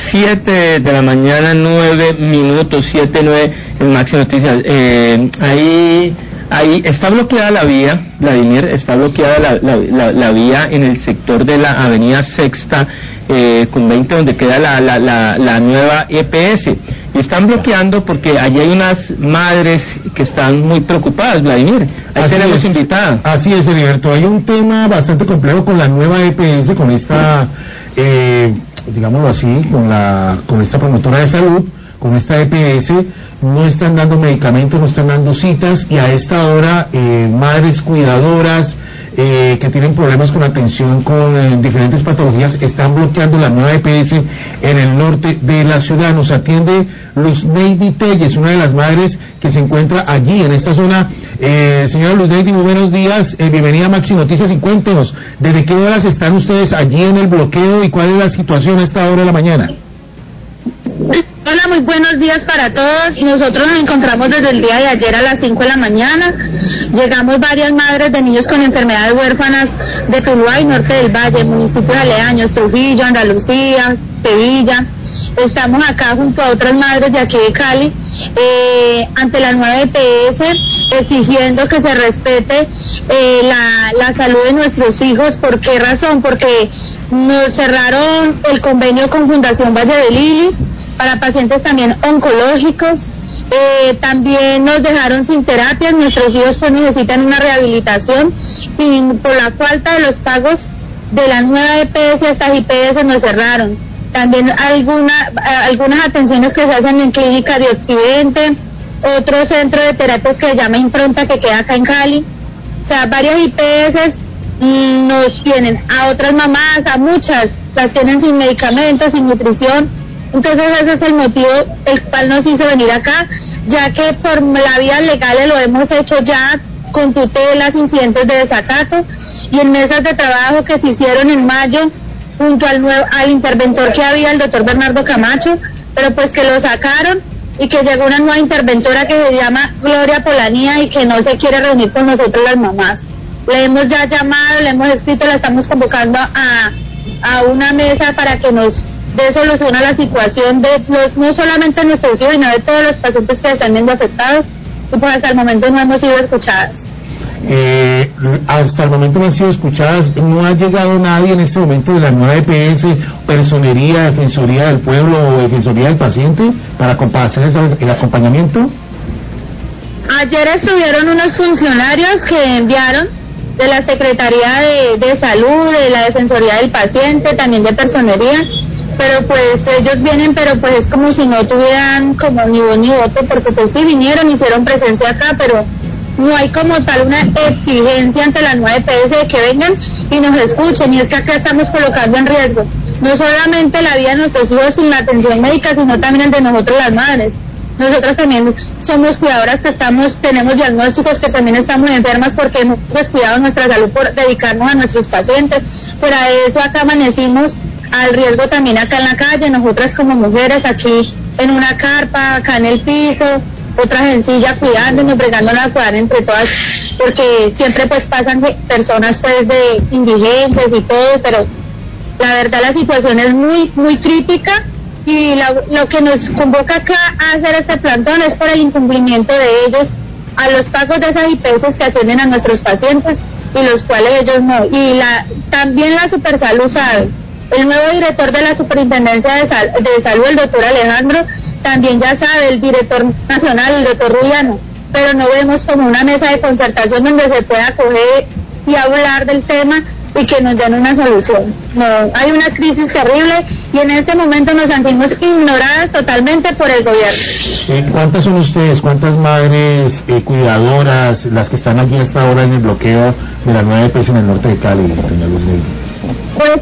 7 de la mañana, 9 minutos, 7, 9, en Máximo Noticias. Ahí está bloqueada la vía, Vladimir, está bloqueada la vía en el sector de la avenida Sexta con 20, donde queda la nueva EPS. Y están bloqueando porque allí hay unas madres que están muy preocupadas, Vladimir. Ahí tenemos invitada. Así es, Heriberto. Hay un tema bastante complejo con la nueva EPS, con esta, digámoslo así, con esta promotora de salud, con esta EPS. No están dando medicamentos, no están dando citas, y a esta hora madres cuidadoras que tienen problemas con atención con diferentes patologías están bloqueando la nueva EPS en el norte de la ciudad. Nos atiende Luz Neidy Telles, una de las madres que se encuentra allí en esta zona. Señora Luz Neidy, muy buenos días, bienvenida a Maxi Noticias, y cuéntenos, ¿desde qué horas están ustedes allí en el bloqueo y cuál es la situación a esta hora de la mañana? Hola, muy buenos días para todos. Nosotros nos encontramos desde el día de ayer a las 5 de la mañana. Llegamos varias madres de niños con enfermedades huérfanas de Tuluá y Norte del Valle, municipios aledaños, Trujillo, Andalucía, Sevilla. Estamos acá junto a otras madres de aquí de Cali, ante la nueva EPS, exigiendo que se respete la salud de nuestros hijos. ¿Por qué razón? Porque nos cerraron el convenio con Fundación Valle de Lili para pacientes también oncológicos. También nos dejaron sin terapias. Nuestros hijos pues necesitan una rehabilitación, y por la falta de los pagos de la nueva EPS, estas IPS nos cerraron. También algunas atenciones que se hacen en Clínica de Occidente, otro centro de terapias que se llama Impronta, que queda acá en Cali. O sea, varias IPS nos tienen, a otras mamás, a muchas, las tienen sin medicamentos, sin nutrición. Entonces ese es el motivo el cual nos hizo venir acá, ya que por la vía legal lo hemos hecho ya con tutelas, incidentes de desacato, y en mesas de trabajo que se hicieron en mayo junto al interventor que había, el doctor Bernardo Camacho, pero pues que lo sacaron, y que llegó una nueva interventora que se llama Gloria Polanía y que no se quiere reunir con nosotros las mamás. Le hemos ya llamado, le hemos escrito, la estamos convocando a una mesa para que nos dé solución a la situación de no solamente nuestros hijos, sino de todos los pacientes que están viendo afectados, y pues hasta el momento no hemos sido escuchadas. Hasta el momento no han sido escuchadas, no ha llegado nadie en este momento de la nueva EPS, Personería, Defensoría del Pueblo o Defensoría del Paciente para hacer el acompañamiento. Ayer estuvieron unos funcionarios que enviaron de la Secretaría de Salud, de la Defensoría del Paciente, también de Personería, pero pues ellos vienen, pero pues es como si no tuvieran como ni voz ni voto, porque pues sí vinieron, hicieron presencia acá, pero no hay como tal una exigencia ante la nueva EPS de que vengan y nos escuchen. Y es que acá estamos colocando en riesgo no solamente la vida de nuestros hijos sin la atención médica, sino también el de nosotros las madres. Nosotras también somos cuidadoras que tenemos diagnósticos que también estamos enfermas porque hemos descuidado nuestra salud por dedicarnos a nuestros pacientes. Por eso acá amanecimos al riesgo también acá en la calle, nosotras como mujeres aquí en una carpa, acá en el piso, otra gencilla cuidándonos, bregándonos a cuidar entre todas, porque siempre pues pasan personas pues de indigentes y todo, pero la verdad la situación es muy, muy crítica, y lo que nos convoca acá a hacer este plantón es por el incumplimiento de ellos a los pagos de esas IPS que atienden a nuestros pacientes, y los cuales ellos no. Y también la Supersalud sabe. El nuevo director de la Superintendencia de Salud, el doctor Alejandro, también ya sabe, el director nacional, el doctor Rubiano, pero no vemos como una mesa de concertación donde se pueda coger y hablar del tema y que nos den una solución. No, hay una crisis terrible y en este momento nos sentimos ignoradas totalmente por el gobierno. ¿Cuántas son ustedes? ¿Cuántas madres cuidadoras las que están aquí hasta ahora en el bloqueo de la nueva EPS en el norte de Cali, doña Luz Neidy? Pues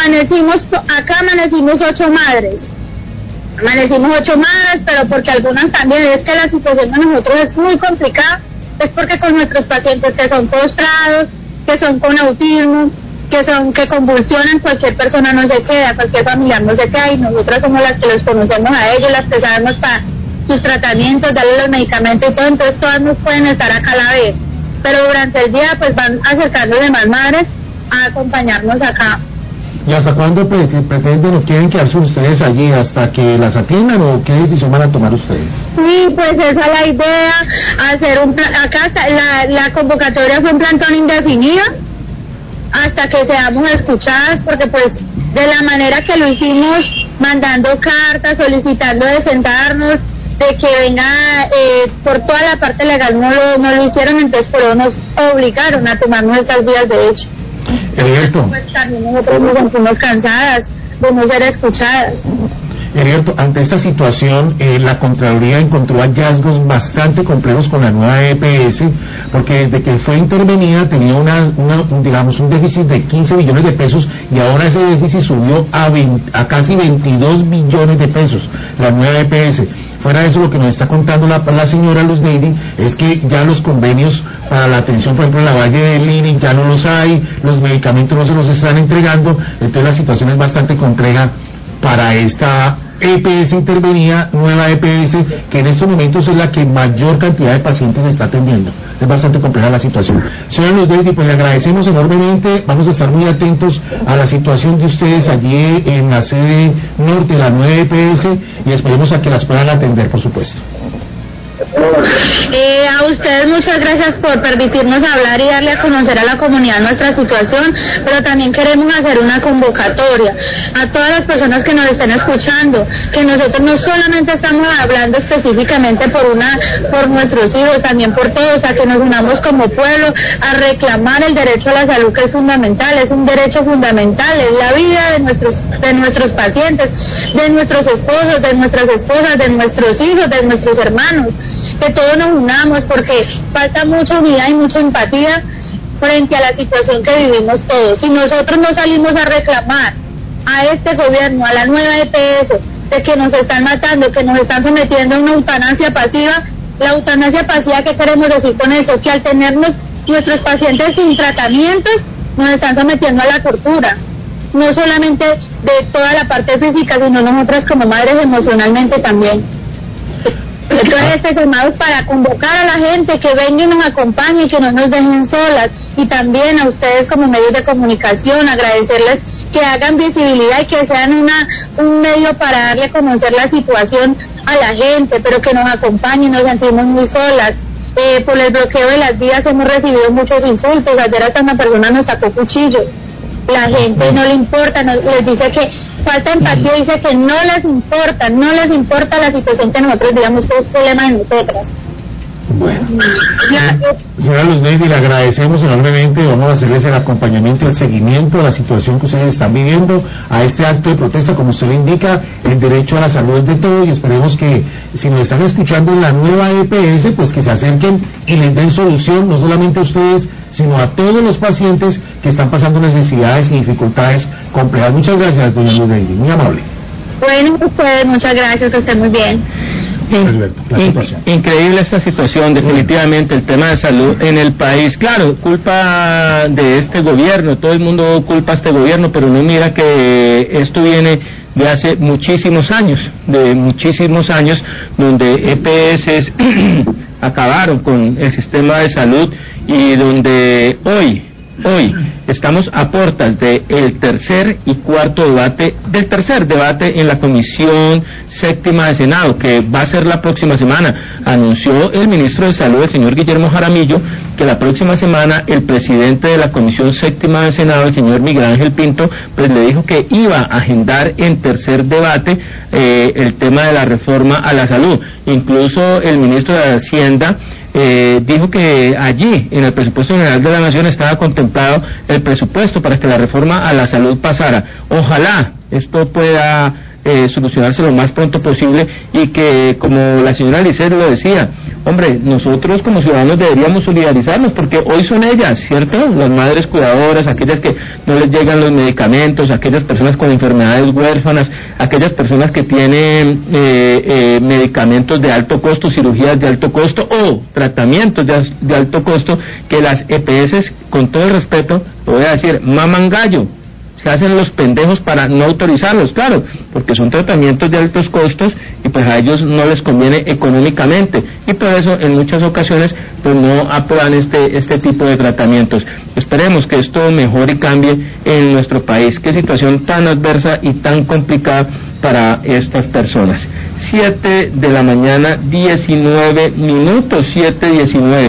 acá amanecimos 8 madres. Amanecimos 8 madres, pero porque algunas también, es que la situación de nosotros es muy complicada, es porque con nuestros pacientes que son postrados, que son con autismo, que convulsionan, cualquier persona no se queda, cualquier familiar no se queda, y nosotras somos las que los conocemos a ellos, las que sabemos para sus tratamientos, darle los medicamentos y todo, entonces todas no pueden estar acá a la vez, pero durante el día pues van acercándose más madres a acompañarnos acá ¿Y hasta cuándo pretenden o quieren quedarse ustedes allí? ¿Hasta que las atiendan o qué decisión van a tomar ustedes? Sí, pues esa es la idea, hacer acá la convocatoria fue un plantón indefinido hasta que seamos escuchadas, porque pues de la manera que lo hicimos, mandando cartas, solicitando de sentarnos, de que venga por toda la parte legal, no lo hicieron, entonces por eso nos obligaron a tomar nuestras vías de hecho. Heriberto. Pues también nosotros nos sentimos cansadas de no ser escuchadas. Heriberto, ante esta situación, la Contraloría encontró hallazgos bastante complejos con la nueva EPS, porque desde que fue intervenida tenía un déficit de 15 billones de pesos y ahora ese déficit subió a casi 22 billones de pesos, la nueva EPS. Fuera de eso, lo que nos está contando la señora Luz Lady es que ya los convenios para la atención, por ejemplo, en la Valle del Lini ya no los hay, los medicamentos no se los están entregando, entonces la situación es bastante compleja para esta EPS intervenida, nueva EPS, que en estos momentos es la que mayor cantidad de pacientes está atendiendo. Es bastante compleja la situación. Señora Luz Lady, pues le agradecemos enormemente, vamos a estar muy atentos a la situación de ustedes allí en la sede norte de la nueva EPS y esperemos a que las puedan atender, por supuesto. A ustedes muchas gracias por permitirnos hablar y darle a conocer a la comunidad nuestra situación, pero también queremos hacer una convocatoria a todas las personas que nos estén escuchando, que nosotros no solamente estamos hablando específicamente por nuestros hijos, también por todos, a que nos unamos como pueblo a reclamar el derecho a la salud, que es fundamental, es un derecho fundamental, es la vida de nuestros pacientes, de nuestros esposos, de nuestras esposas, de nuestros hijos, de nuestros hermanos. Que todos nos unamos, porque falta mucha unidad y mucha empatía frente a la situación que vivimos todos. Si nosotros no salimos a reclamar a este gobierno, a la nueva EPS, de que nos están matando, que nos están sometiendo a una eutanasia pasiva, la eutanasia pasiva, ¿qué queremos decir con eso? Que al tenernos nuestros pacientes sin tratamientos, nos están sometiendo a la tortura. No solamente de toda la parte física, sino nosotras como madres emocionalmente también. Entonces este llamado es para convocar a la gente que venga y nos acompañe y que no nos dejen solas, y también a ustedes como medios de comunicación agradecerles que hagan visibilidad y que sean un medio para darle a conocer la situación a la gente, pero que nos acompañen, nos sentimos muy solas. Por el bloqueo de las vías hemos recibido muchos insultos, ayer hasta una persona nos sacó cuchillo. La gente no le importa, les dice que falta empatía, dice que no les importa la situación que nosotros digamos que es problema de nosotras. Bueno, señora Luz Lady, le agradecemos enormemente, vamos a hacerles el acompañamiento, el seguimiento a la situación que ustedes están viviendo, a este acto de protesta, como usted le indica, el derecho a la salud es de todos, y esperemos que si nos están escuchando en la nueva EPS, pues que se acerquen y les den solución, no solamente a ustedes, sino a todos los pacientes que están pasando necesidades y dificultades complejas. Muchas gracias, doña Luz Lady, muy amable. Bueno, ustedes, muchas gracias, que estén muy bien. Increíble esta situación, definitivamente, el tema de salud en el país. Claro, culpa de este gobierno, todo el mundo culpa a este gobierno, pero no mira que esto viene de hace muchísimos años, donde EPS acabaron con el sistema de salud y donde hoy estamos a puertas del tercer debate en la Comisión Séptima de Senado, que va a ser la próxima semana. Anunció el ministro de Salud, el señor Guillermo Jaramillo, que la próxima semana el presidente de la Comisión Séptima de Senado, el señor Miguel Ángel Pinto, pues le dijo que iba a agendar en tercer debate el tema de la reforma a la salud. Incluso el ministro de Hacienda dijo que allí, en el presupuesto general de la Nación, estaba contemplado el presupuesto para que la reforma a la salud pasara. Ojalá esto pueda solucionarse lo más pronto posible y que, como la señora Lisset lo decía, hombre, nosotros como ciudadanos deberíamos solidarizarnos, porque hoy son ellas, ¿cierto? Las madres cuidadoras, aquellas que no les llegan los medicamentos, aquellas personas con enfermedades huérfanas, aquellas personas que tienen medicamentos de alto costo, cirugías de alto costo o tratamientos de alto costo, que las EPS, con todo el respeto, lo voy a decir, maman gallo. se hacen los pendejos para no autorizarlos, claro, porque son tratamientos de altos costos y pues a ellos no les conviene económicamente, y por eso en muchas ocasiones pues no aprueban este tipo de tratamientos. Esperemos que esto mejore y cambie en nuestro país. Qué situación tan adversa y tan complicada para estas personas. 7 de la mañana, 19 minutos, 7:19.